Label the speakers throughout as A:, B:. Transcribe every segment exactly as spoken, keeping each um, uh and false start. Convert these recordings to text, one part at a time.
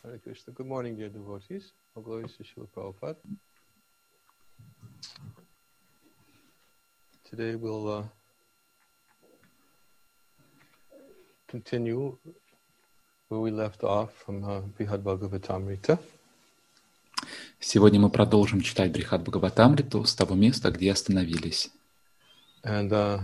A: Hare Krishna. Good morning, dear devotees. All glories to Srila Prabhupada. Today we'll uh, continue where we left off from uh, Brihad Bhagavatamrita.
B: Сегодня мы продолжим читать Брихад Бхагаватамриту с того места, где остановились.
A: And uh,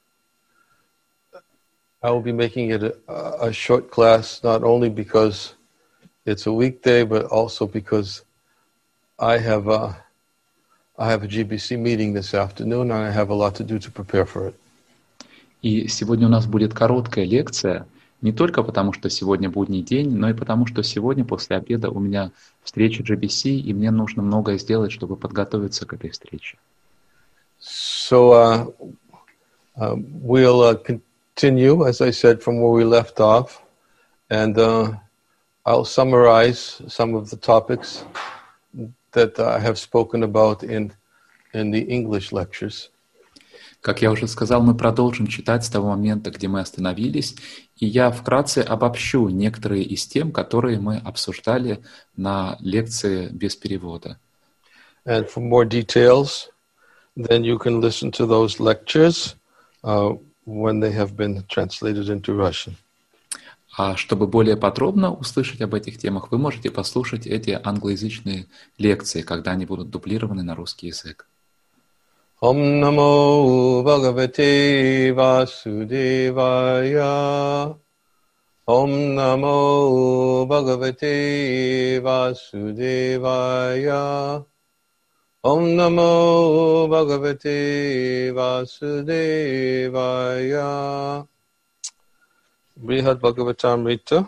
A: I will be making it a, a short class, not only because it's a weekday, but also because I have a, I have a G B C meeting this afternoon, and I have a lot to do to prepare for it.
B: И сегодня у нас будет короткая лекция, не только потому, что сегодня будний день, но и потому, что сегодня после обеда у меня встреча джи би си, и мне нужно многое сделать, чтобы подготовиться к этой встрече.
A: So uh, uh, we'll uh, continue, as I said, from where we left off, and uh, I'll summarize some of the topics that I have spoken about in in the English lectures.
B: Как я уже сказал, мы продолжим читать с того момента, где мы остановились, и я вкратце обобщу некоторые из тем, которые мы обсуждали на лекции без перевода.
A: And for more details, then you can listen to those lectures uh, when they have been translated into Russian.
B: А чтобы более подробно услышать об этих темах, вы можете послушать эти англоязычные лекции, когда они будут дублированы на русский язык.
A: Om Namo Bhagavate Vasudevaya. Om Namo Bhagavate Vasudevaya. Om Namo Bhagavate Vasudevaya. Brihad Bhagavatamrita,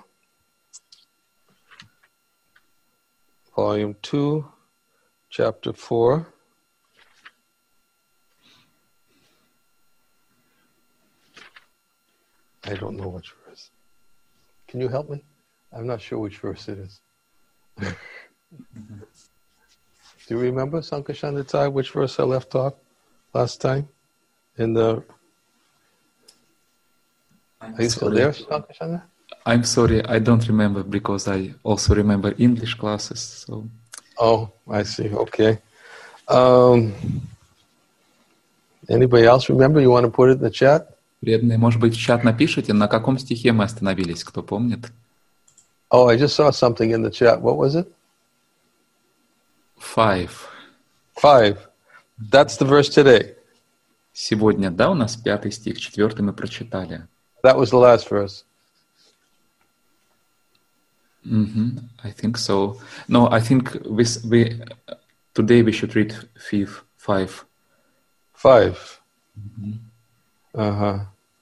A: Volume two, Chapter four. I don't know which verse. Can you help me? I'm not sure which verse it is. Do you remember, Sankashandatai, which verse I left off last time? In the... Are you still there, Sankashanda?
B: I'm sorry, I don't remember because I also remember English classes. So.
A: Oh, I see. Okay. Um, anybody else remember? You want to put it in the chat?
B: Преданные, может быть, в чат напишите, на каком стихе мы остановились, кто помнит?
A: Oh, I just saw something in the chat. What was it?
B: Five.
A: Five. That's the verse today.
B: Сегодня, да, у нас пятый стих, четвертый мы прочитали.
A: That was the last verse.
B: Mm-hmm. I think so. No, I think this, we today we should read five. Five.
A: Five.
B: Mm-hmm.
A: Uh-huh.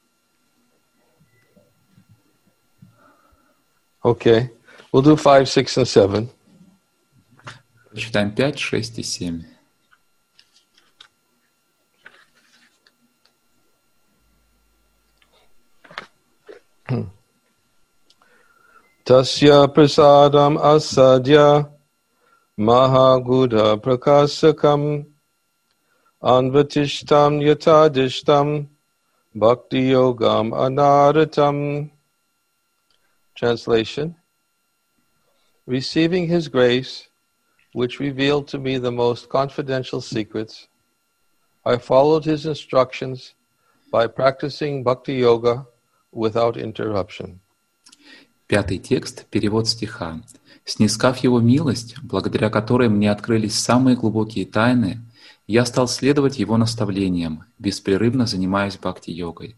A: Okay. We'll do five, six, and seven.
B: Читаем пять, шесть и семь.
A: Tasya prasadam asadya mahagudha prakasakam anvatishtam yatadishtam bhakti yogam anaratam. Translation. Receiving his grace, which revealed to me the most confidential secrets, I followed his instructions by practicing bhakti yoga without interruption.
B: Пятый текст, перевод стиха. «Снискав его милость, благодаря которой мне открылись самые глубокие тайны, я стал следовать его наставлениям, беспрерывно занимаясь бхакти-йогой».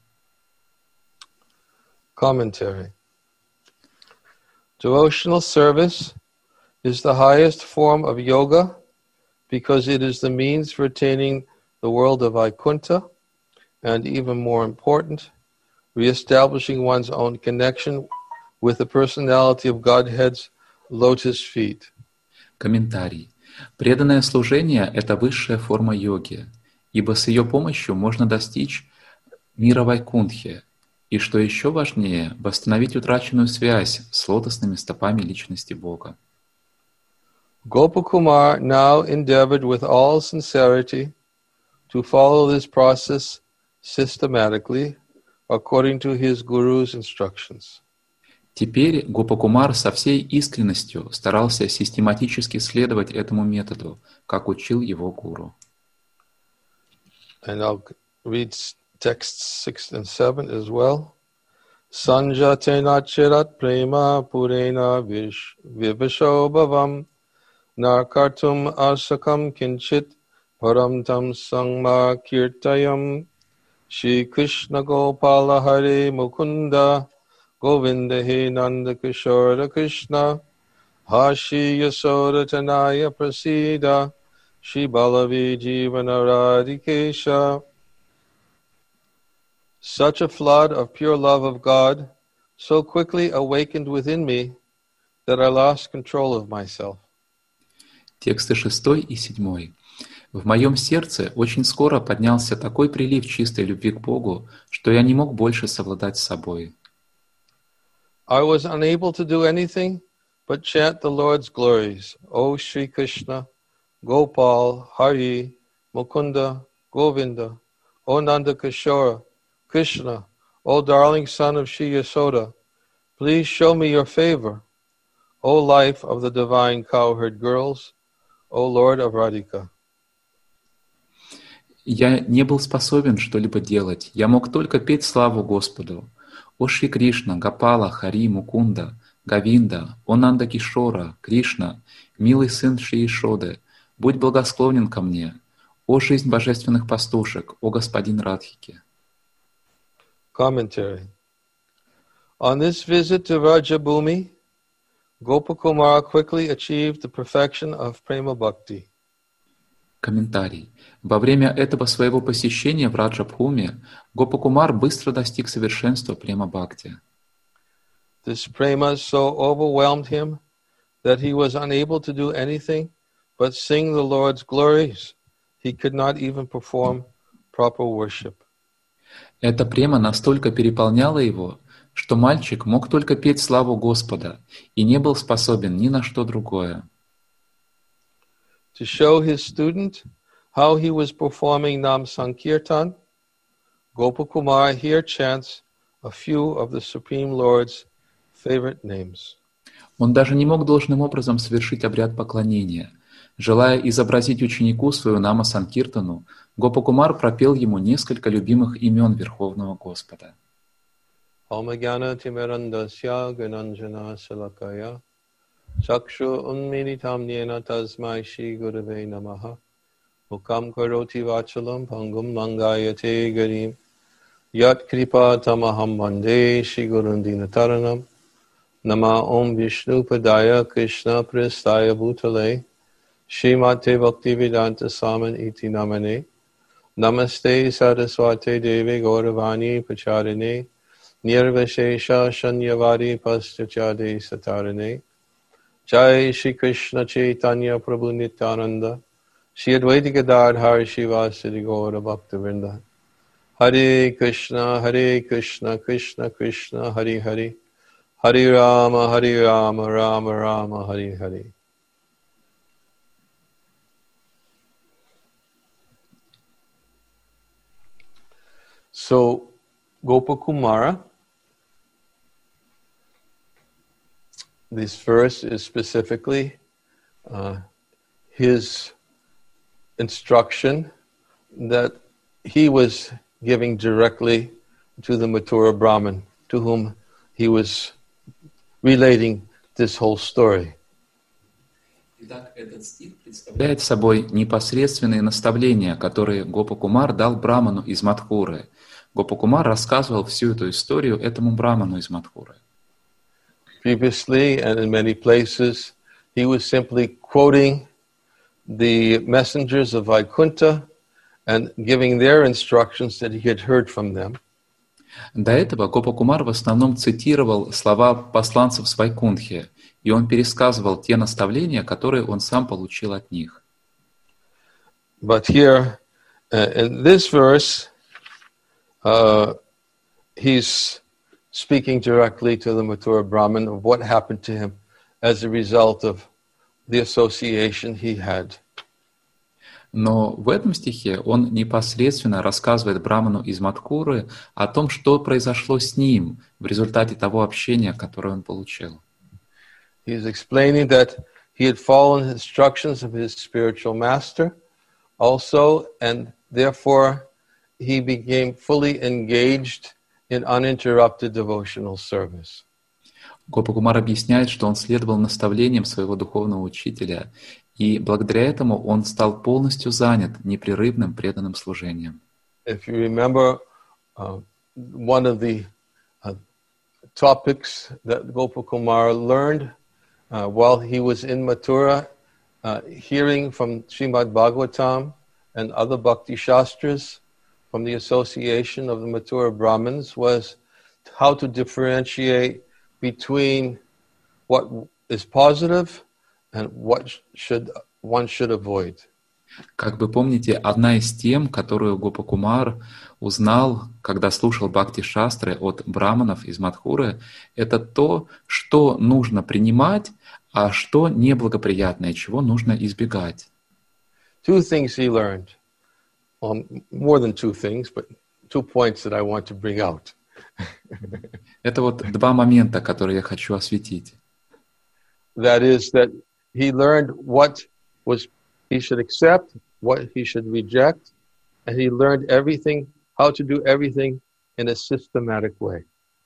A: Commentary. Devotional service is the highest form of yoga because it is the means for attaining the world of Vaikuntha and, even more important, re-establishing one's own connection with the personality of Godhead's lotus feet.
B: Комментарий. Преданное служение – это высшая форма йоги, ибо с ее помощью можно достичь мира Вайкунтхи, и, что еще важнее, восстановить утраченную связь с лотосными стопами личности Бога.
A: Gopakumar now endeavored with all sincerity to follow this process systematically according to his guru's instructions.
B: Теперь Гопакумар со всей искренностью старался систематически следовать этому методу, как учил его гуру.
A: And I'll read texts six and seven as well. Sanjatena chirat prema purena vish vivasho bhavam narkartum asakam kinchit param tam sangma kirtayam Shri Krishna Gopala Hare Mukunda Govinda He Nanda Kishora Krishna Hashi Yasoda Tanaya Prasida Shri Balavi Jivana Radhikesha. Such a flood of pure love of God so quickly awakened within me that I lost control of myself.
B: Тексты шестой и седьмой. В моем сердце очень скоро поднялся такой прилив чистой любви к Богу, что я не мог больше совладать с собой.
A: I was unable to do anything but chant the Lord's glories. O Shri Krishna, Gopal, Hari, Mukunda, Govinda, O Nanda Kishora, Krishna, O darling son of Shri Yasoda, please show me your favor. O life of the divine cowherd girls, O Lord of Radhika.
B: Я не был способен что-либо делать. Я мог только петь славу Господу. О Шри Кришна, Гопала, Хари, Мукунда, Говинда, О Нанда Кишора, Кришна, милый сын Шри Ишоды, будь благосклонен ко мне. О жизнь божественных пастушек, о господин Радхики.
A: Commentary. On this visit to Rajabhumi, Gopakumara quickly achieved the perfection of prema bhakti.
B: Комментарий. Во время этого своего посещения в Раджабхуме Гопакумар быстро достиг совершенства према-бхакти.
A: This prema so overwhelmed him that he was unable to do anything but sing the Lord's glories. He could not even perform proper worship.
B: Эта према настолько переполняла его, что мальчик мог только петь славу Господа и не был способен ни на что другое.
A: To show his student how he was performing Nam Sankirtan, Gopakumar here chants a few of the Supreme Lord's favorite names.
B: Он даже не мог должным образом совершить обряд поклонения. Желая изобразить ученику свою Нама Санкиртану, Гопакумар пропел ему несколько любимых имен Верховного Господа.
A: Omagana Timirandasya Gananjana Salakaya Chakshu Unmilitam Yena Tasmai Shri Gurave Namaha Mukam Karoti Vachalam Pangum Langayate Garim Yat Kripa Tamaham Vande Shri Gurundina Taranam Nama Om Vishnu Padaya Krishna Pristaya Bhutale Shrimate Bhaktivedanta Saman Iti Namane Namaste Saraswate Devi Gauravani Pacharine Nirvashesha Shanyavadi Paschachade Satarane Jai Shri Krishna Chaitanya Prabhu Nityananda Shri Advaita Gadadhar Shivasadi Gaura Bhaktivinoda Hare Krishna Hare Krishna Krishna Krishna Hare Hare Hare Rama Hare Rama Rama Rama Hare Hare. So Gopakumara, this verse is specifically uh, his instruction that he was giving directly to the Mathura Brahmin, to whom he was relating this whole story.
B: Итак, этот стих представляет собой непосредственные наставления, которые Гопакумар дал браману из Мадхуры. Гопакумар рассказывал всю эту историю этому браману из Мадхуры.
A: Previously, and in many places, he was simply quoting the messengers of Vaikuntha and giving their instructions that he had heard from them.
B: До этого Гопакумар в основном цитировал слова посланцев с Вайкунтхи, и он пересказывал те наставления, которые он сам получил от них.
A: But here, uh, in this verse, uh, he's speaking directly to the Mathura Brahmin of what happened to him as a result of the association he had.
B: Но в этом стихе он непосредственно рассказывает браману из Мадхуры о том, что произошло с ним в результате того общения, которое он получил.
A: He's explaining that he had followed instructions of his spiritual master also, and therefore he became fully engaged in uninterrupted devotional service.
B: Гопакумар объясняет, что он следовал наставлениям своего духовного учителя, и благодаря этому он стал полностью занят непрерывным преданным служением.
A: If you remember, uh, one of the uh, topics that Gopakumar learned uh, while he was in Mathura, uh, hearing from Srimad Bhagavatam and other Bhakti Shastras from the association of the Mathura Brahmins, was how to differentiate between what is positive and what should one should avoid.
B: Как вы помните, одна из тем, которую Гопакумар узнал, когда слушал бхакти-шастры от браманов из Мадхуры, это то, что нужно принимать, а что неблагоприятное, чего нужно избегать.
A: Two things he learned, well, more than two things, but two points that I want to bring out.
B: Это вот два момента, которые я хочу осветить.
A: That is that he learned what was he should accept, what he should reject, and he learned everything, how to do everything in a systematic way.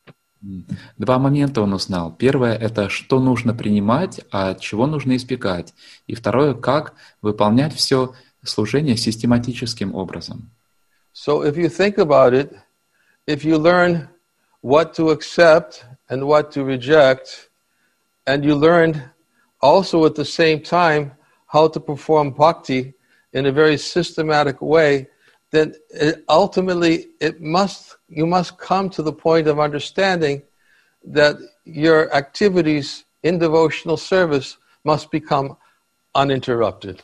B: Два момента он узнал. Первое — это что нужно принимать, а чего нужно избегать. И второе — как выполнять все служение систематическим образом.
A: So if you think about it, if you learn what to accept and what to reject, and you learned also at the same time how to perform bhakti in a very systematic way, then it ultimately it must you must come to the point of understanding that your activities in devotional service must become uninterrupted.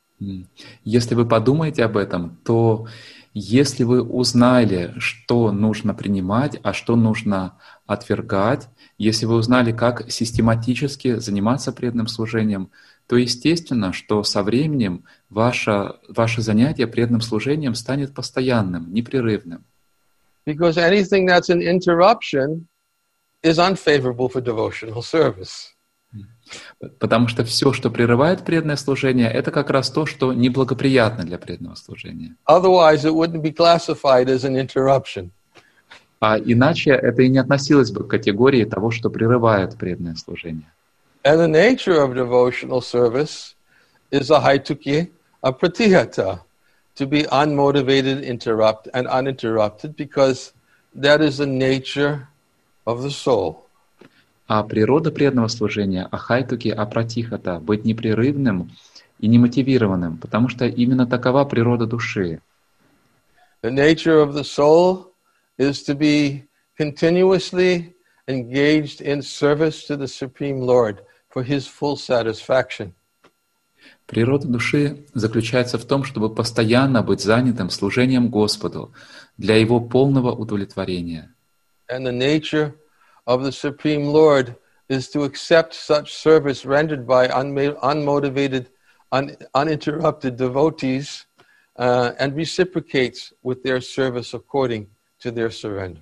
B: Если вы подумаете об этом, то если вы узнали, что нужно принимать, а что нужно отвергать, если вы узнали, как систематически заниматься преданным служением, то естественно, что со временем ваше, ваше занятие преданным служением станет постоянным, непрерывным.
A: Because anything that's an interruption is unfavorable for devotional service.
B: Потому что все, что прерывает преданное служение, это как раз то, что неблагоприятно для преданного служения.
A: Otherwise, it wouldn't be classified as an interruption.
B: А иначе это и не относилось бы к категории того, что прерывает преданное служение.
A: And the nature of devotional service is a haituki, a pratihata, to be unmotivated, interrupt, and uninterrupted, because that is the nature of the soul.
B: А природа преданного служения, ахайтуки, апратихата, быть непрерывным и немотивированным, потому что именно такова природа души.
A: The nature of the soul is to be continuously engaged in service to the Supreme Lord for His full satisfaction.
B: Природа души заключается в том, чтобы постоянно быть занятым служением Господу для Его полного удовлетворения.
A: And the nature of the Supreme Lord is to accept such service rendered by unma- unmotivated, un- uninterrupted devotees uh, and reciprocates with their service according to their surrender.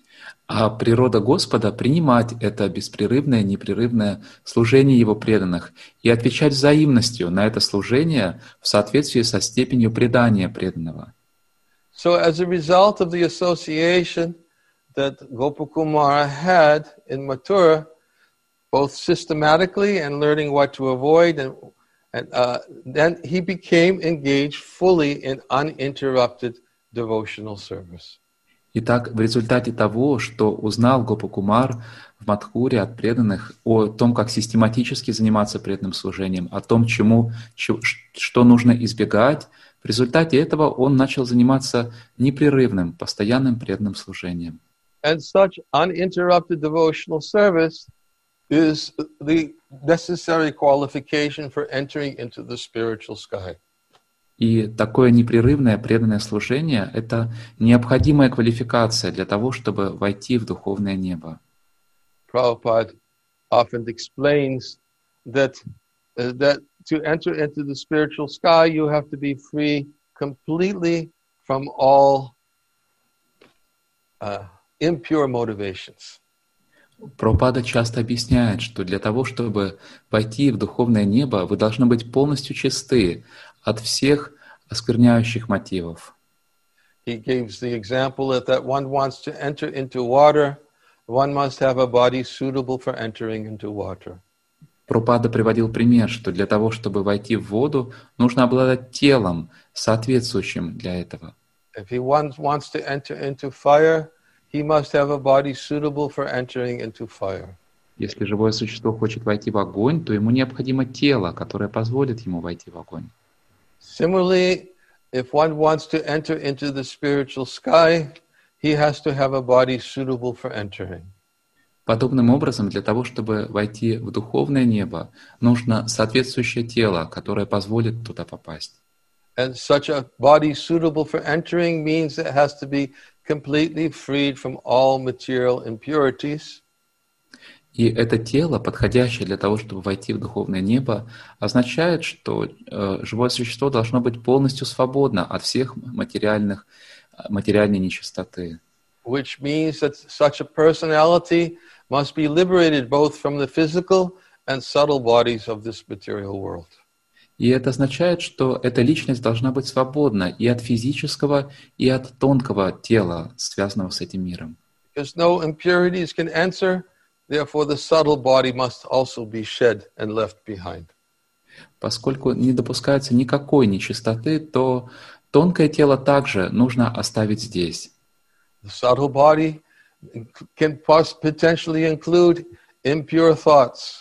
B: А природа Господа — принимать это беспрерывное, непрерывное служение Его преданных и отвечать взаимностью на это служение в соответствии со степенью предания преданного.
A: So as a result of the association that Gopakumara had in Mathura, both systematically and learning what to avoid, and, and uh, then he became engaged fully in uninterrupted devotional service.
B: Итак, в результате того, что узнал Гопакумар в Мадхуре от преданных о том, как систематически заниматься преданным служением, о том, чему, что нужно избегать, в результате этого он начал заниматься непрерывным, постоянным преданным служением.
A: And such uninterrupted devotional service is the necessary qualification for entering into the spiritual sky.
B: И такое непрерывное преданное служение — это необходимая квалификация для того, чтобы войти в духовное небо.
A: Prabhupada often explains that, uh, that to enter into the spiritual sky, you have to be free completely from all uh, impure motivations.
B: Прабхупада часто объясняет, что для того, чтобы войти в духовное небо, вы должны быть полностью чисты от всех оскверняющих мотивов.
A: He gives the example that, that one wants to enter into water, one must have a body suitable for entering into water.
B: Прабхупада приводил пример, что для того, чтобы войти в воду, нужно обладать телом, соответствующим для этого.
A: If he wants, wants to enter into fire, he must have a body suitable for entering into fire.
B: Если живое существо хочет войти в огонь, то ему необходимо тело, которое позволит ему войти в огонь.
A: Similarly, if one wants to enter into the spiritual sky, he has to have a body suitable for entering.
B: Подобным образом, для того, чтобы войти в духовное небо, нужно соответствующее тело, которое позволит туда попасть.
A: And such a body suitable for entering means it has to be completely freed from all material impurities.
B: И это тело, подходящее для того, чтобы войти в духовное небо, означает, что э, живое существо должно быть полностью свободно от всех материальных, материальной нечистоты.
A: Which means that such a personality must be liberated both from the physical and subtle bodies of this material world.
B: И это означает, что эта личность должна быть свободна и от физического, и от тонкого тела, связанного с этим миром.
A: Because no impurities can enter, therefore the subtle body must also be shed and left behind.
B: Поскольку не допускается никакой нечистоты, то тонкое тело также нужно оставить здесь.
A: The subtle body can potentially include impure thoughts.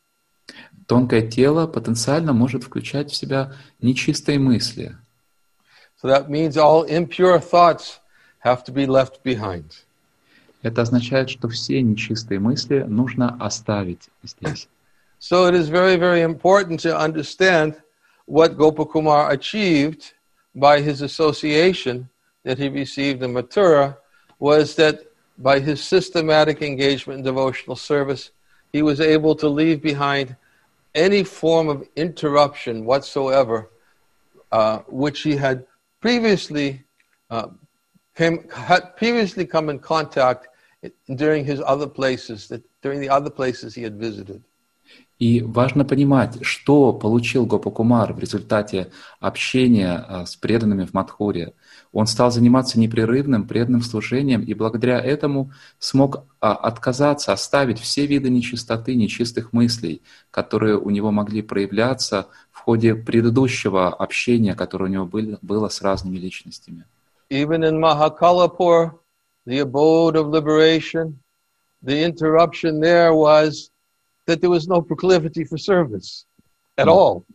B: Тонкое тело потенциально может включать в себя нечистые мысли.
A: So that means all impure thoughts have to be left behind.
B: Это означает, что все нечистые мысли нужно оставить здесь.
A: So it is very, very important to understand what Gopakumar achieved by his association that he received in Mathura was that by his systematic engagement in devotional service, he was able to leave behind any form of interruption whatsoever, uh, which he had previously uh, came, had previously come in contact during his other places, that during the other places he had visited.
B: И важно понимать, что получил Гопакумар в результате общения с преданными в Мадхуре. Он стал заниматься непрерывным преданным служением и благодаря этому смог отказаться, оставить все виды нечистоты, нечистых мыслей, которые у него могли проявляться в ходе предыдущего общения, которое у него было с разными личностями.
A: Even in Mahakalapur, the abode of liberation, the interruption there was that there was no proclivity for service at all.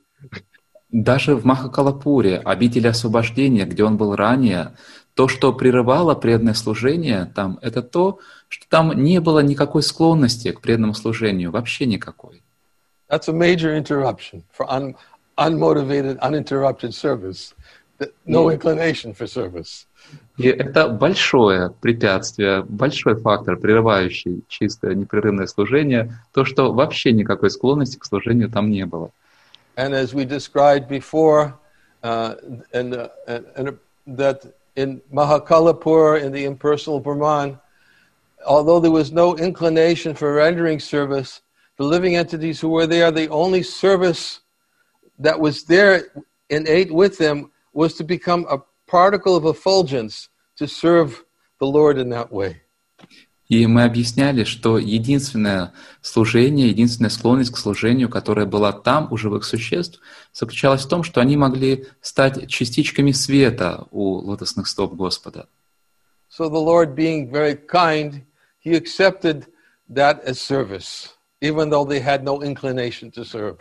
B: Даже в Махакалапуре, обители освобождения, где он был ранее, то, что прерывало преданное служение, там, это то, что там не было никакой склонности к преданному служению, вообще никакой.
A: That's a major interruption for un- unmotivated, uninterrupted service. No inclination for service.
B: И это большое препятствие, большой фактор, прерывающий чистое непрерывное служение, то, что вообще никакой склонности к служению там не было.
A: And as we described before, uh, and, uh, and, and that in Mahakalapur, in the impersonal Brahman, although there was no inclination for rendering service, the living entities who were there, the only service that was there innate with them was to become a particle of effulgence to serve the Lord in that way.
B: И мы объясняли, что единственное служение, единственная склонность к служению, которая была там у живых существ, заключалась в том, что они могли стать частичками света у лотосных стоп Господа.
A: So the Lord, being very kind, he accepted that as service, even though they had no inclination to serve.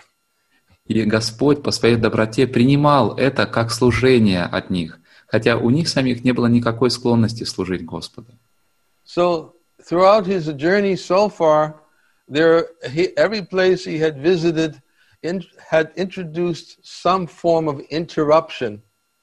B: И Господь по своей доброте принимал это как служение от них, хотя у них самих не было никакой склонности служить Господу.
A: So throughout his journey so far, there he, every place he had visited in, had introduced some form of interruption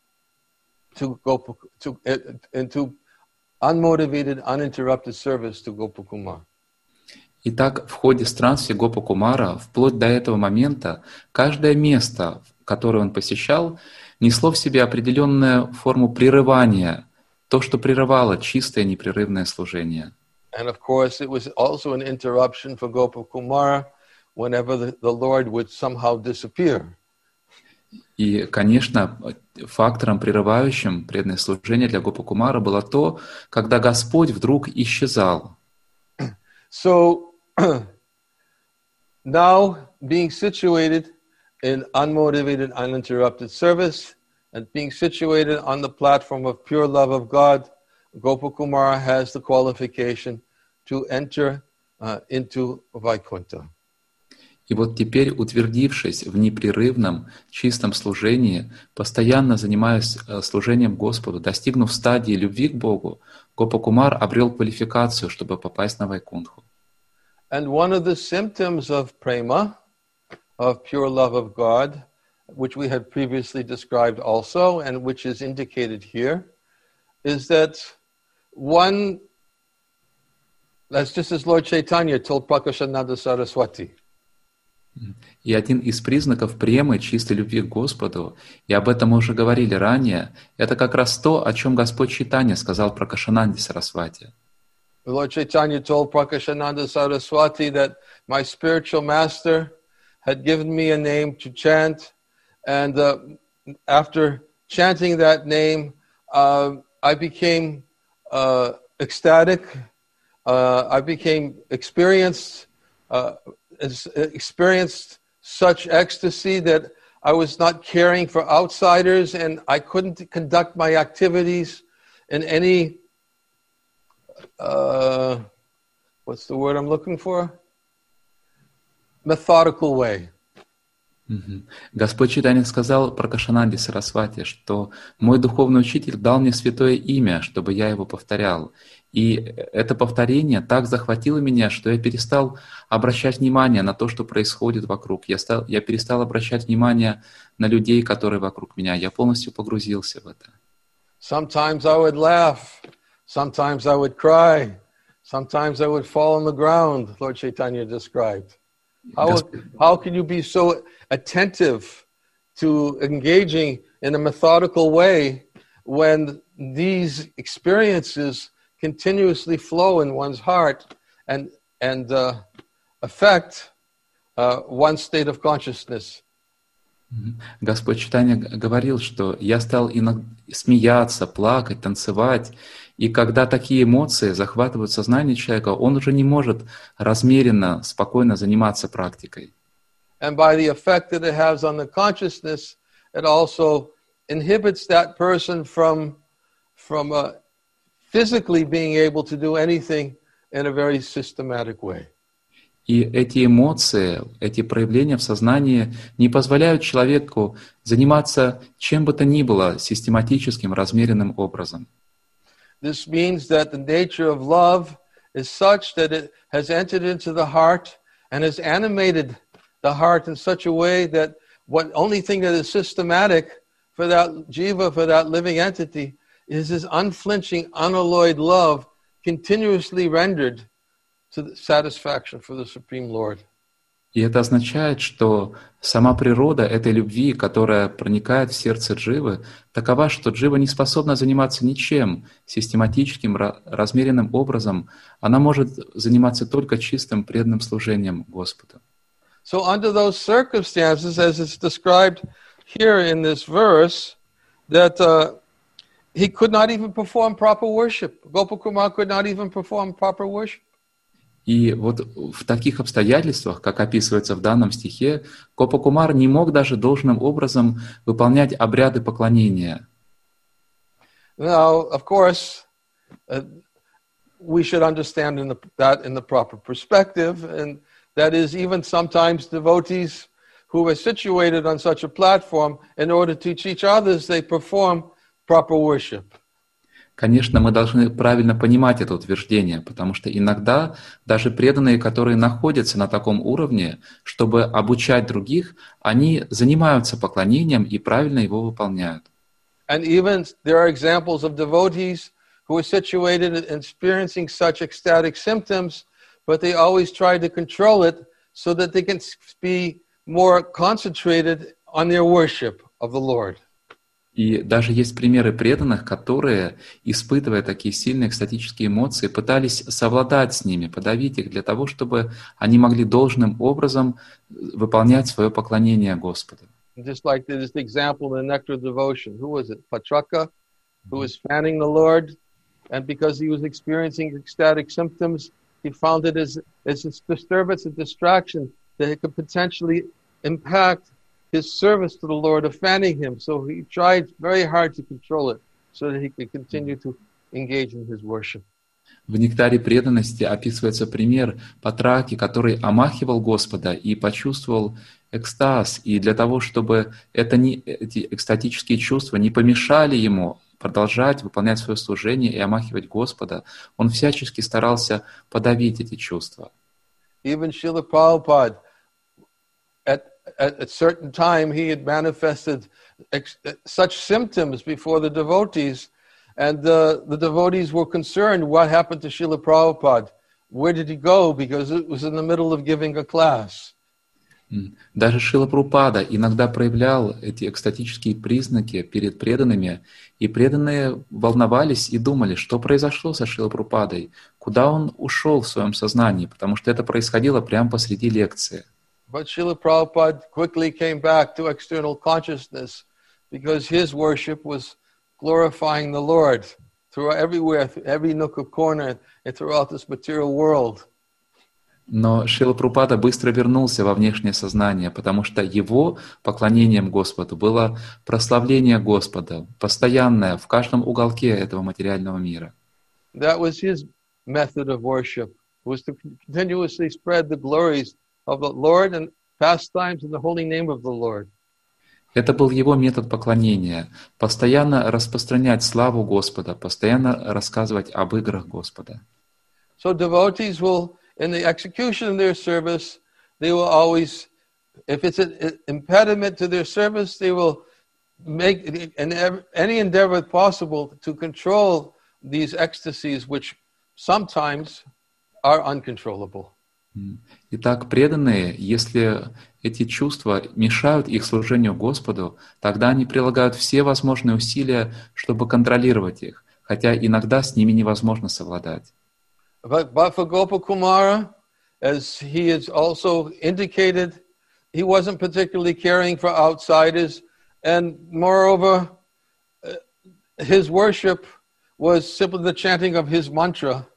A: to Gop, to uh, into unmotivated, uninterrupted service to Gopakumar.
B: Итак, в ходе странствия Гопа-Кумара, вплоть до этого момента, каждое место, которое он посещал, несло в себе определенную форму прерывания, то, что прерывало чистое непрерывное служение.
A: And of course, it was also an interruption for Gopakumara whenever the, the Lord would somehow disappear.
B: И, конечно, фактором, прерывающим преданное служение для Гопа-Кумара было то, когда Господь вдруг исчезал.
A: So now, being situated in unmotivated, uninterrupted service and being situated on the platform of pure love of God, Gopakumara has the qualification to enter uh, into Vaikuntha.
B: И вот теперь, утвердившись в непрерывном, чистом служении, постоянно занимаясь служением Господу, достигнув стадии любви к Богу, Гопа-Кумар обрел квалификацию, чтобы попасть на Вайкунтху.
A: And one of the symptoms of prema, of pure love of God, which we had previously described also, and which is indicated here, is that one, that's just as Lord Chaitanya told Prakashananda Saraswati.
B: И один из признаков премы чистой любви к Господу, и об этом мы уже говорили ранее, это как раз то, о чем Господь Чайтанья сказал Пракашананде Сарасвати.
A: Lord Chaitanya told Prakashananda Saraswati that my spiritual master had given me a name to chant, and uh, after chanting that name, uh, I became uh, ecstatic, uh, I became experienced, uh, experienced such ecstasy that I was not caring for outsiders, and I couldn't conduct my activities in any, uh, what's the word I'm looking for? Methodical way.
B: Mm-hmm. Господь Чайтанья сказал Пракашананде Сарасвати, что мой духовный учитель дал мне святое имя, чтобы я его повторял. И это повторение так захватило меня, что я перестал обращать внимание на то, что происходит вокруг. Я, стал, я перестал обращать внимание на людей, которые вокруг меня. Я полностью погрузился в это.
A: Sometimes I would laugh, sometimes I would cry, sometimes I would fall on the ground, Lord Chaitanya described. How, how can you be so attentive to engaging in a methodical way when these experiences continuously flow in one's heart and, and uh, affect uh, one's state of consciousness?
B: Господь Чайтанья говорил, что я стал иногда смеяться, плакать, танцевать, и когда такие эмоции захватывают сознание человека, он уже не может размеренно, спокойно заниматься практикой.
A: And by the effect that it has on the consciousness, it also inhibits that person from, from uh, physically being able to do anything in a very systematic way.
B: И эти эмоции, эти проявления в сознании не позволяют человеку заниматься чем бы то ни было систематическим, размеренным образом.
A: This means that the nature of love is such that it has entered into the heart and has animated the heart in such a way that what only thing that is systematic for that jiva, for that living entity, is this unflinching, unalloyed love continuously rendered to the satisfaction for the Supreme Lord.
B: И это означает, что сама природа этой любви, которая проникает в сердце дживы, такова, что джива не способна заниматься ничем систематическим, размеренным образом. Она может заниматься только чистым преданным служением Господу.
A: So under those circumstances, as it's described here in this verse, that uh, he could not even perform proper worship. Gopakumar could not even perform proper worship.
B: И вот в таких обстоятельствах, как описывается в данном стихе, Гопа-Кумар не мог даже должным образом выполнять обряды поклонения.
A: Now, of course, uh, we should understand in the, that in the proper perspective, and that is even sometimes devotees who are situated on such a platform, in order to teach others, they perform proper worship.
B: Конечно, мы должны правильно понимать это утверждение, потому что иногда даже преданные, которые находятся на таком уровне, чтобы обучать других, они занимаются поклонением и правильно его выполняют.
A: And even there are examples of devotees who are situated and experiencing such ecstatic symptoms, but they always try to control it so that they can be more concentrated on their worship of the Lord.
B: И даже есть примеры преданных, которые, испытывая такие сильные экстатические эмоции, пытались совладать с ними, подавить их для того, чтобы они могли должным образом выполнять свое поклонение Господу.
A: Just like this example in the Nectar of Devotion. Who was it? Patraka, who was fanning the Lord, and because he was experiencing ecstatic symptoms, he found it as, as a disturbance, a distraction that it could potentially impact his service to the Lord of fanning him. So he tried very hard to control it so that he could continue to engage in his worship.
B: В «Нектаре преданности» описывается пример Патраки, который омахивал Господа и почувствовал экстаз. И для того, чтобы это не, эти экстатические чувства не помешали ему продолжать выполнять свое служение и омахивать Господа, он всячески старался подавить эти чувства.
A: Even Srila Prabhupada, at, at a certain time, he had manifested ex- such symptoms before the devotees, and the, the devotees were concerned, what happened to Srila Prabhupada? Where did he go? Because it was in the middle of giving a class.
B: Даже Шрила Прабхупада иногда проявлял эти экстатические признаки перед преданными, и преданные волновались и думали, что произошло со Шрила Прабхупадой, куда он ушел в своем сознании, потому что это происходило прямо посреди лекции.
A: But Srila Prabhupada quickly came back to external consciousness because his worship was glorifying the Lord through everywhere, through every nook of corner, and throughout this material world.
B: Но Шрила Прабхупада быстро вернулся во внешнее сознание, потому что его поклонением Господу было прославление Господа, постоянное в каждом уголке этого материального мира.
A: That was his method of worship, was to continuously spread the glories of the Lord and pastimes in the holy name of the Lord.
B: Это был его метод поклонения, постоянно распространять славу Господа, постоянно рассказывать об играх Господа.
A: So devotees will, in the execution of their service, they will always, if it's an impediment to their service, they will make an, any endeavor possible to control these ecstasies, which sometimes are uncontrollable.
B: Итак, преданные, если эти чувства мешают их служению Господу, тогда они прилагают все возможные усилия, чтобы контролировать их, хотя иногда с ними невозможно совладать.
A: But, but for Gopakumara, as he has also indicated, he wasn't particularly caring for outsiders, and moreover, his worship was simply the chanting of his mantra.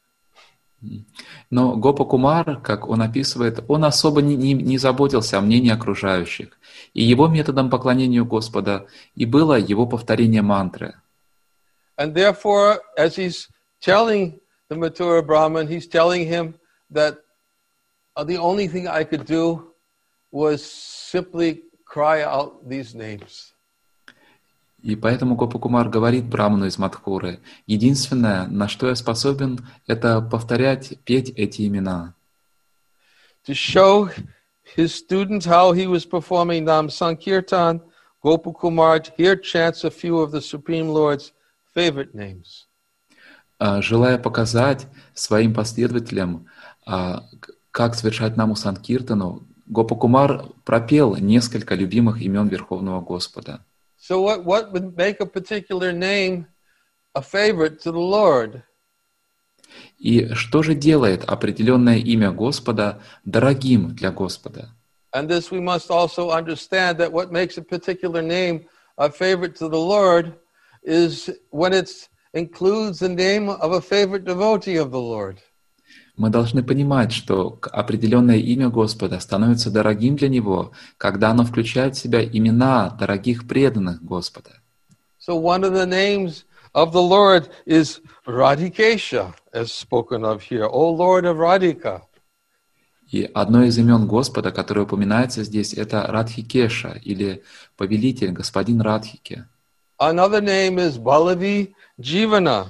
B: Но Гопа Кумар, как он описывает, он особо не, не, не заботился о мнении окружающих, и его методом поклонения Господа и было его повторение мантры.
A: And therefore, as he's telling the Mathura Brahman, he's telling him that uh, the only thing I could do was simply cry out these names.
B: И поэтому Гопа Кумар говорит Браману из Мадхуры: единственное, на что я способен, это повторять, петь эти имена.
A: To show his students how he was performing Nam Sankirtan, Gopa Kumar here chants a few of the Supreme Lord's favorite names.
B: Желая показать своим последователям, как совершать Наму Санкиртану, Гопа Кумар пропел несколько любимых имен Верховного Господа.
A: So what, what would make a particular name a favorite to the Lord?
B: И что же делает определенное имя Господа дорогим для Господа?
A: And this we must also understand, that what makes a particular name a favorite to the Lord is when it includes the name of a favorite devotee of the Lord.
B: Мы должны понимать, что определенное имя Господа становится дорогим для Него, когда оно включает в себя имена дорогих преданных Господа.
A: So one of the names of the Lord is Radhikesha, as spoken of here, O Lord of Radhika.
B: И одно из имен Господа, которое упоминается здесь, это Радхикеша, или повелитель, господин Радхики.
A: Another name is Balavi Jivana.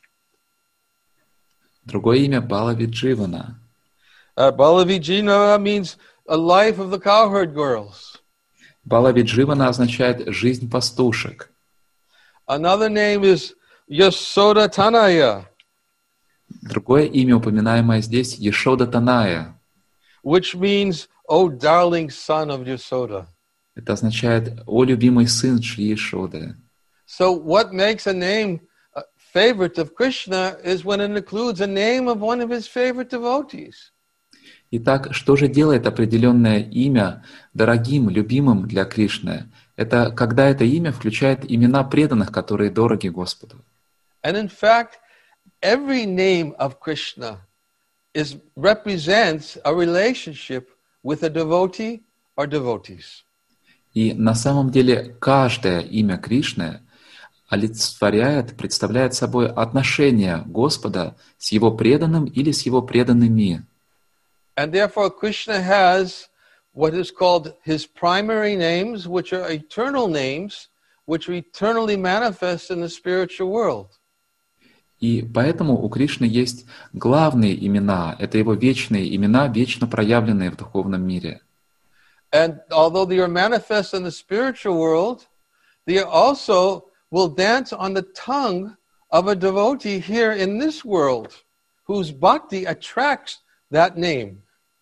B: Другое имя Балави Дживана.
A: Uh, Balavi Jivana means a life of the cowherd girls.
B: Балави Дживана означает «жизнь пастушек».
A: Another name is Yasoda Tanaya.
B: Другое имя, упоминаемое здесь, Ешода Таная.
A: which means, "O darling son of Yasoda."
B: Это означает «О любимый сын Шри Ешоды».
A: So what makes a name a favorite of Krishna is when it includes a name of one of his favorite devotees.
B: Итак, что же делает определенное имя дорогим, любимым для Кришны? Это когда это имя включает имена преданных, которые дороги Господу.
A: And in fact, every name of Krishna is represents a relationship with a devotee or devotees.
B: И на самом деле каждое имя Кришны олицетворяет, представляет собой отношение Господа с Его преданным или с Его преданными.
A: And therefore Krishna has what is called his primary names, which are eternal names, which are eternally manifest in the spiritual world.
B: И поэтому у Кришны есть главные имена, это Его вечные имена, вечно проявленные в духовном мире.
A: And although they are manifest in the spiritual world, they also will dance on the tongue of a devotee here in this world, whose bhakti attracts that name.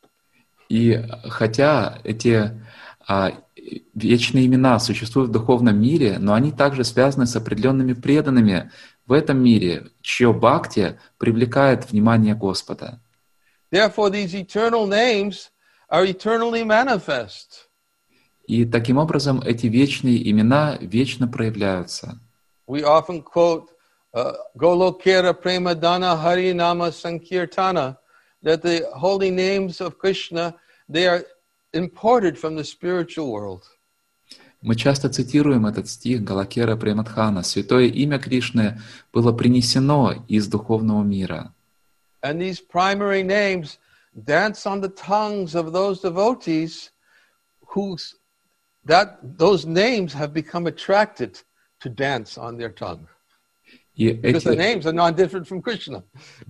B: И хотя эти а, вечные имена существуют в духовном мире, но они также связаны с определенными преданными в этом мире, чье бхакти привлекает внимание Господа.
A: Therefore, these eternal names are eternally manifest.
B: И таким образом эти вечные имена вечно проявляются.
A: We often quote uh, Golokera Premadana Hari Nama Sankirtana, that the holy names of Krishna, they are imported from the spiritual world.
B: Мы часто цитируем этот стих Галакера Премадхана. Святое имя Кришны было принесено из духовного мира.
A: And these primary names dance on the tongues of those devotees whose that those names have become attracted to dance on their tongue.
B: И
A: Because the
B: эти,
A: names are not different from Krishna.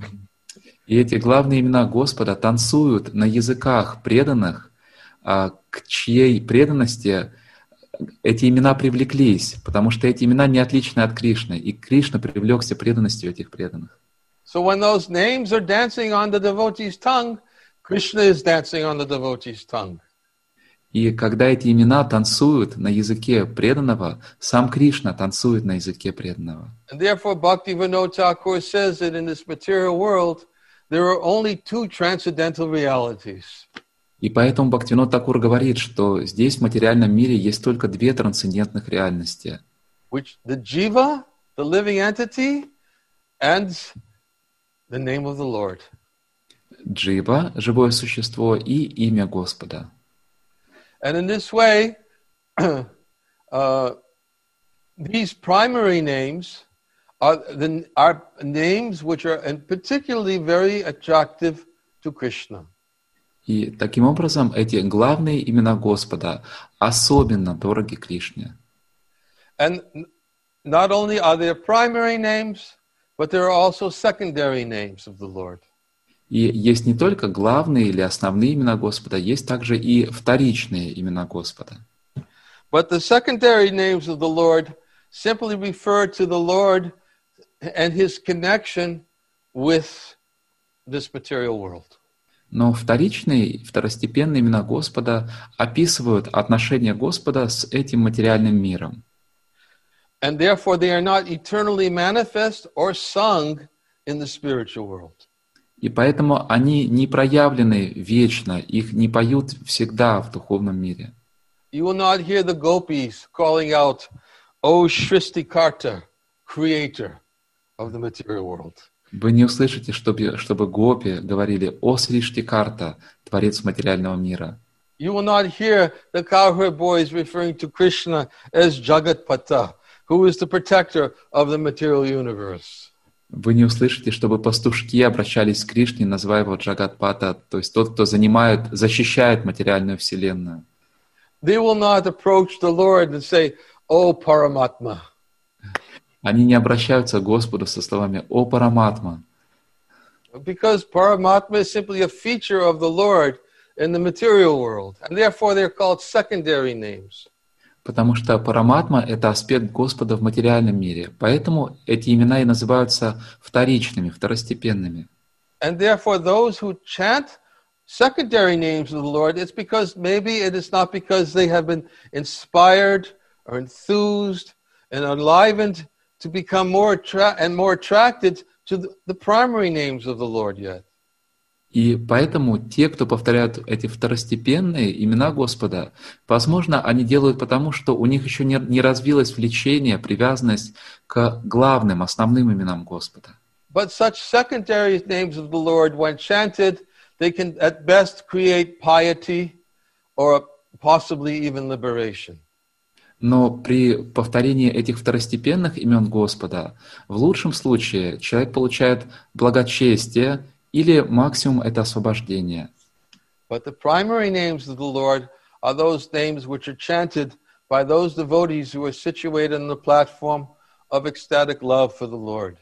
B: и эти главные имена Господа танцуют на языках преданных, а, к чьей преданности эти имена привлеклись, потому что эти имена не отличны от Кришны, и Кришна привлекся преданностью этих преданных.
A: So when those names are dancing on the devotee's tongue, Krishna is dancing on the devotee's tongue.
B: И когда эти имена танцуют на языке преданного, сам Кришна танцует на языке преданного.
A: And therefore Bhaktivinoda Thakur says that in this material world there are only two transcendental realities.
B: И поэтому Бхактивинод Такур говорит, что здесь в материальном мире есть только две трансцендентных реальности.
A: Which the jiva, the living entity, and the name of the Lord.
B: Джива, живое существо, и имя Господа.
A: And in this way, uh, these primary names are, the, are names which are and particularly very attractive to Krishna.
B: И таким образом эти главные имена Господа особенно дороги Кришне.
A: And not only are there primary names, but there are also secondary names of the Lord.
B: И есть не только главные или основные имена Господа, есть также и вторичные имена Господа.
A: But the secondary names of the Lord simply refer to the Lord and his connection with this material world.
B: Но вторичные, второстепенные имена Господа описывают отношения Господа с этим материальным миром.
A: And therefore they are not eternally manifest or sung in the spiritual world.
B: И поэтому они не проявлены вечно, их не поют всегда в духовном мире.
A: You will not hear the gopis calling out, "O Shrishtikarta, creator of the material world."
B: Вы не услышите, чтобы, чтобы гопи говорили «О Сриштикарта, творец материального мира».
A: You will not hear the cowherd boys referring to Krishna as Jagatpata, who is the protector of the material universe.
B: Вы не услышите, чтобы пастушки обращались к Кришне, называя его Джагатпата, то есть тот, кто занимает, защищает материальную вселенную.
A: They will not approach the Lord and say, "O Paramatma."
B: Они не обращаются к Господу со словами «О Параматма»,
A: Because Paramatma is simply a feature of the Lord in the material world, and therefore they're called secondary names.
B: потому что Параматма — это аспект Господа в материальном мире, поэтому эти имена и называются вторичными, второстепенными.
A: And therefore, those who chant secondary names of the Lord, it's because maybe it is not because they have been inspired or enthused and enlivened to become more attra- and more attracted to the, the primary names of the Lord yet.
B: И поэтому те, кто повторяют эти второстепенные имена Господа, возможно, они делают потому, что у них еще не, не развилось влечение, привязанность к главным, основным именам Господа.
A: But such secondary names of the Lord, when chanted, they can at best create piety or possibly even liberation.
B: Но при повторении этих второстепенных имен Господа, в лучшем случае человек получает благочестие или максимум это освобождение.
A: But the primary names of the Lord are those names which are chanted by those devotees who are situated on the platform of ecstatic love for the Lord.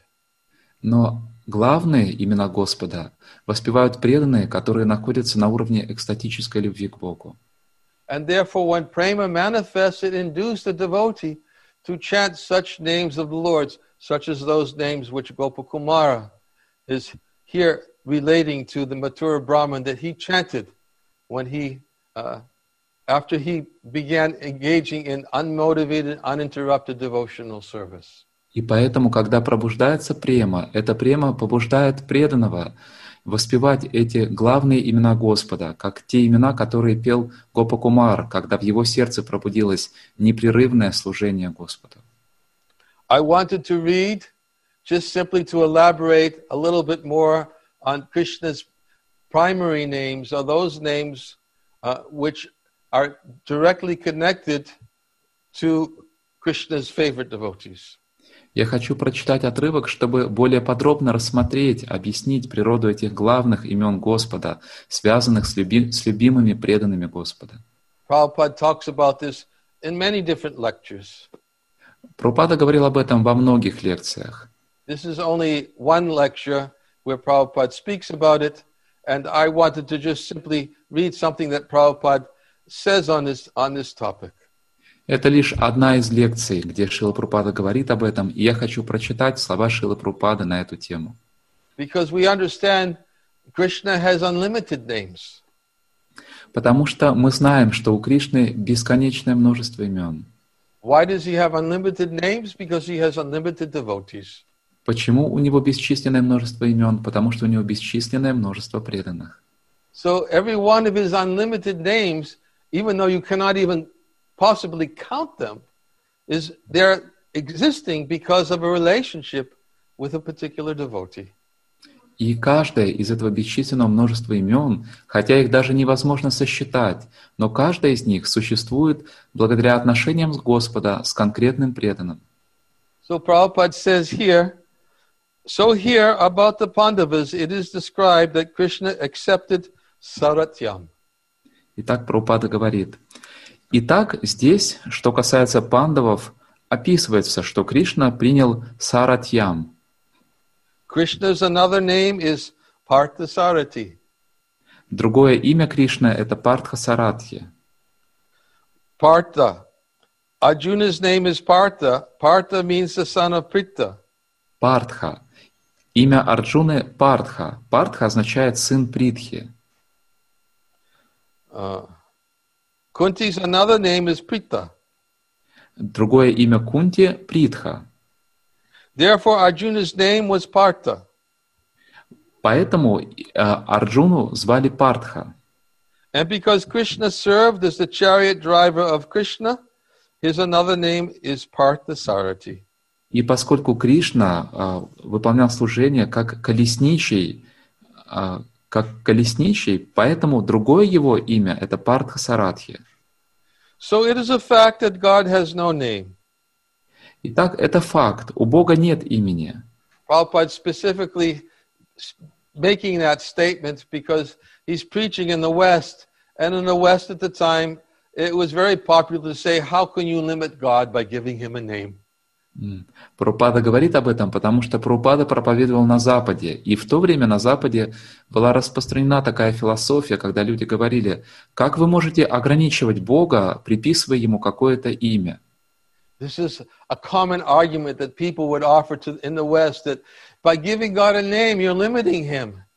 B: Но главные имена Господа воспевают преданные, которые находятся на уровне экстатической любви к Богу.
A: And therefore, when prema manifests, it induced the devotee to chant such names of the Lord, such as those names which Gopakumara is here relating to the Mathura Brahman that he chanted when he, uh, after he began engaging in unmotivated, uninterrupted devotional service.
B: И поэтому, когда пробуждается према, эта према побуждает преданного воспевать эти главные имена Господа, как те имена, которые пел Гопакумар, когда в его сердце пробудилось непрерывное служение Господу.
A: I wanted to read, just simply to elaborate a little bit more on Krishna's primary names, or those names uh, which are directly connected to Krishna's favorite devotees.
B: Я хочу прочитать отрывок, чтобы более подробно рассмотреть, объяснить природу этих главных имен Господа, связанных с, люби, с любимыми преданными Господа.
A: Prabhupada talks about this in many different lectures.
B: Прабхупада говорил об этом во многих лекциях.
A: This is only one lecture where Prabhupada speaks about it, and I wanted to just simply read something that Prabhupada says on this, on this topic.
B: Это лишь одна из лекций, где Шрила Прабхупада говорит об этом, и я хочу прочитать слова Шрилы Прабхупады на эту тему.
A: Because we understand Krishna has unlimited names.
B: Потому что мы знаем, что у Кришны бесконечное множество имен.
A: Why does he have unlimited names? Because he has unlimited devotees.
B: Почему у него бесчисленное множество имен? Потому что у него бесчисленное множество преданных.
A: So every one of his unlimited names, even though you cannot even possibly count them, is they're existing because of a relationship with a particular devotee.
B: И каждое из этого бесчисленного множества имен, хотя их даже невозможно сосчитать, но каждое из них существует благодаря отношениям с Господа, с конкретным преданным.
A: So Prabhupada says here, so here about the Pandavas, it is described that Krishna accepted Saratyam.
B: Итак, Прабхупада говорит, итак, здесь, что касается пандавов, описывается, что Кришна принял Саратьям.
A: Krishna's another name is Parthasarathi.
B: Другое имя Кришны — это Партха-Саратхи.
A: Partha. Arjuna's name is Partha. Partha means the son of Pritha.
B: Партха. Имя Арджуны — Партха. Партха означает сын Притхи.
A: Uh, Kunti's another name is Pritha.
B: Другое имя Кунти — Притха.
A: Therefore, Arjuna's name was Partha.
B: Поэтому э, Арджуну звали Партха.
A: And because Krishna served as the chariot driver of Krishna, his another name is Parthasarathi.
B: И поскольку Кришна э, выполнял служение как колесничий, э, как колесничий, поэтому другое его имя — это Партха-Саратхи.
A: So it is a fact that God has no name.
B: Итак, это факт. У Бога нет имени.
A: Prabhupada specifically making that statement because he's preaching in the West, and in the West at the time, it was very popular to say, how can you limit God by giving him a name?
B: Прабхупада говорит об этом, потому что Прабхупада проповедовал на Западе, и в то время на Западе была распространена такая философия, когда люди говорили, как вы можете ограничивать Бога, приписывая ему какое-то имя?
A: This is a common argument that people would offer to in the West, that by giving God a name, you're limiting him.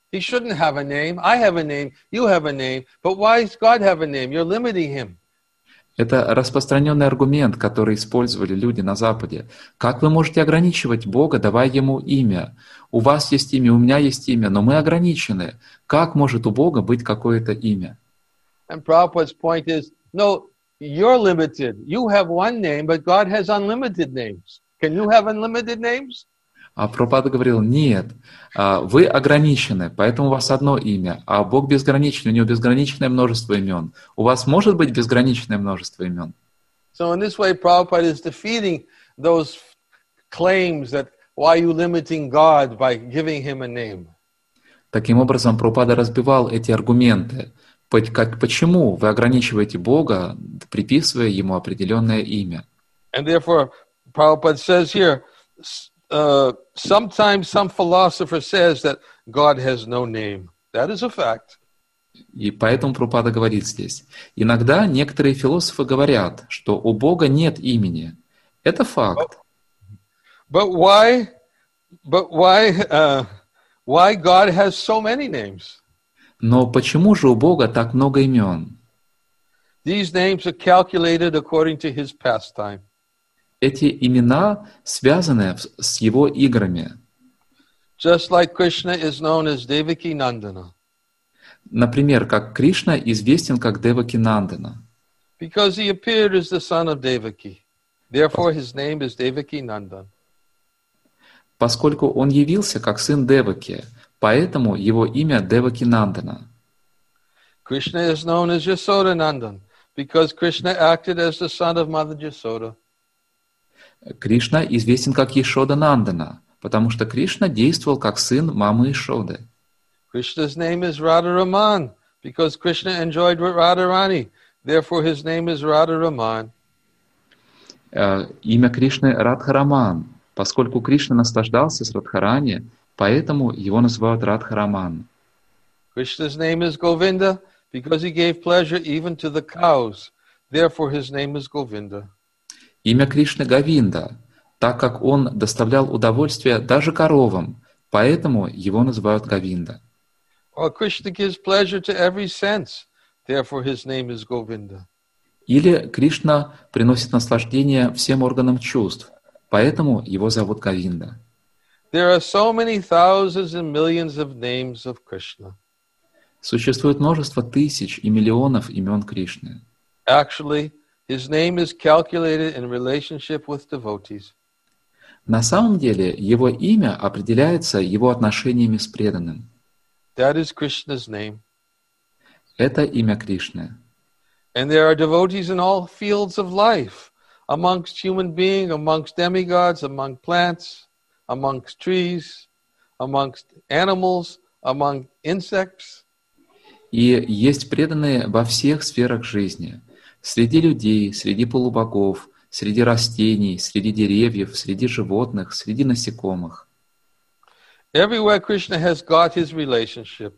A: He shouldn't have a name. I have a name. You have a name. But why does God have a name? You're limiting him.
B: Это распространенный аргумент, который использовали люди на Западе. Как вы можете ограничивать Бога, давая Ему имя? У вас есть имя, у меня есть имя, но мы ограничены. Как может у Бога быть какое-то имя?
A: And Prabhupada's point is, no, you're limited. You have one name, but God has unlimited names. Can you have unlimited names?
B: А Прабхупада говорил, нет, вы ограничены, поэтому у вас одно имя, а Бог безграничен, у Него безграничное множество имен. У вас может быть безграничное множество имен?
A: So in this way, Prabhupada is defeating those claims that why are you limiting God by giving him a name?
B: Таким образом, Прабхупада разбивал эти аргументы. Как, почему вы ограничиваете Бога, приписывая Ему определенное имя?
A: And therefore, Prabhupada says here, Uh, sometimes some philosopher says that God has no name. That is a fact.
B: И поэтому Прабхупада говорит здесь. Иногда некоторые философы говорят, что у Бога нет имени. Это факт.
A: But why, but why, uh, why God has so many names?
B: Но почему же у Бога так много имен?
A: These names are calculated according to his pastime.
B: Эти имена связаны с его играми.
A: Just like Krishna is known as Devaki Nandana.
B: Например, как Кришна известен как Деваки Нандана.
A: Because he appeared as the son of Devaki. Therefore his name is Devaki Nandan.
B: Поскольку он явился как сын Деваки, поэтому его имя Деваки Нандана.
A: Krishna is known as Yasoda Nandan. Because Krishna acted as the son of Mother Yasoda.
B: Кришна известен как Ешода Нандана, потому что Кришна действовал как сын мамы Ишоды.
A: Krishna's name is Radharaman, because Krishna enjoyed with Radharani. Therefore his name is Radharaman.
B: Имя Кришны Радхараман, поскольку Кришна наслаждался с Радхарани, поэтому его называют Радхараман.
A: Krishna's name is Govinda, because he gave pleasure even to the cows. Therefore his name is Govinda.
B: Имя Кришны Говинда, так как он доставлял удовольствие даже коровам, поэтому его называют Говинда.
A: Or Krishna gives pleasure to every sense, therefore his name is Govinda.
B: Или Кришна приносит наслаждение всем органам чувств, поэтому его зовут Говинда.
A: There are so many thousands and millions of names of Krishna.
B: Существует множество тысяч и миллионов имен Кришны.
A: Actually, his name is calculated in relationship with devotees.
B: На самом деле, его имя определяется его отношениями с преданным.
A: That is Krishna's name.
B: Это имя Кришны.
A: And there are devotees in all fields of life, amongst human beings, amongst demigods, among plants, amongst trees, amongst animals, among insects.
B: И есть преданные во всех сферах жизни. Среди людей, среди полубогов, среди растений, среди деревьев, среди животных, среди насекомых.
A: Everywhere Krishna has got his relationship.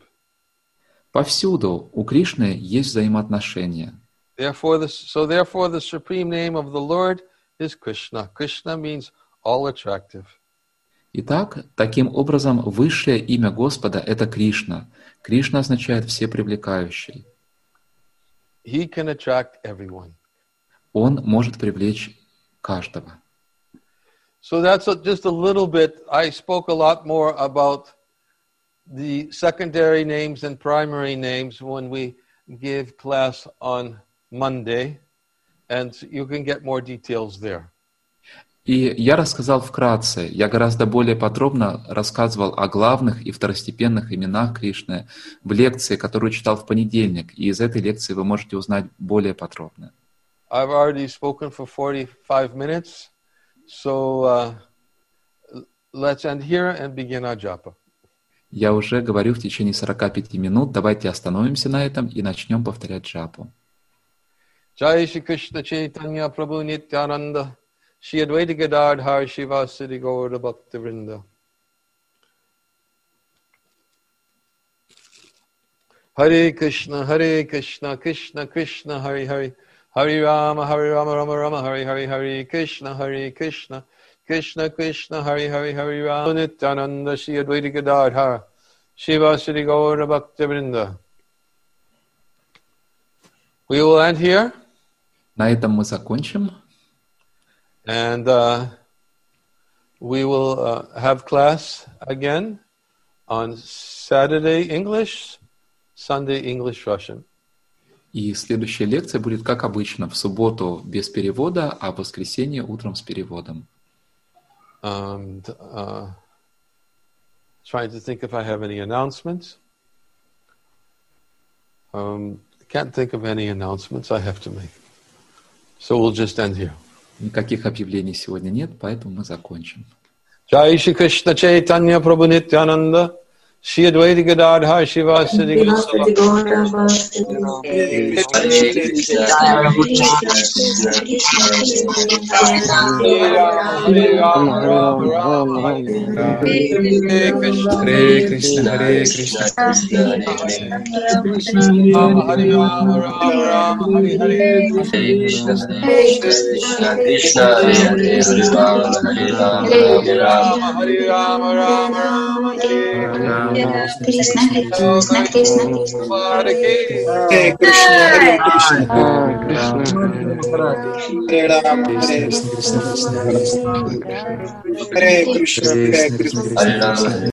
B: Повсюду у Кришны есть взаимоотношения.
A: Therefore, the, so therefore the supreme name of the Lord is Krishna. Krishna means all attractive.
B: Итак, таким образом, высшее имя Господа — это Кришна. Кришна означает «всепривлекающий».
A: He can attract everyone.
B: Он может привлечь каждого.
A: So that's a, just a little bit. I spoke a lot more about the secondary names and primary names when we give class on Monday, and you can get more details there.
B: И я рассказал вкратце, я гораздо более подробно рассказывал о главных и второстепенных именах Кришны в лекции, которую читал в понедельник, и из этой лекции вы можете узнать более подробно.
A: I've already spoken for forty-five minutes, so uh, let's end here and begin our japa.
B: Я уже говорю в течение сорока пяти минут, давайте остановимся на этом и начнем повторять джапу.
A: Jai Shri Krishna Chaitanya Prabhu Nityananda Shri Advaita Gadadhar Shivasati Gaura Bhaktivinoda. Hare Krishna, Hare Krishna, Krishna Krishna, Hare Hare, Hare Rama, Hare Rama, Rama Rama, Hare Hare, Hare Krishna, Hare Krishna, Krishna Krishna, Hare Hare, Hare Rama, Nityananda Shri Advaita Gadadhar Shiva Sri Gaura Bhaktivinoda. We will end here.
B: На этом мы закончим.
A: And uh, we will uh, have class again on Saturday English, Sunday English Russian.
B: И следующая лекция будет, как обычно, в субботу без перевода, а в воскресенье утром с переводом.
A: And, uh, trying to think if I have any announcements. Um, can't think of any announcements I have to make. So we'll just end here.
B: Никаких объявлений сегодня нет, поэтому мы закончим.
A: Jai Shri Krishna Chaitanya Prabhu Nityananda Shri Advaita Gadadhar Shivasadi
B: Hare Krishna, Hare Krishna,
A: Hare Rama, Rama Rama, Hare Hare,
C: Krishna Krishna, Hare Rama, Hare Rama,
A: Hare Rama, Rama Rama, Hare
D: Krishna, Krishna, Krishna,
A: Hare
E: Hare Krishna, Hare Krishna,
C: Hare Rama, Hare
E: Hare Krishna, Hare Krishna.
C: Hare Rama.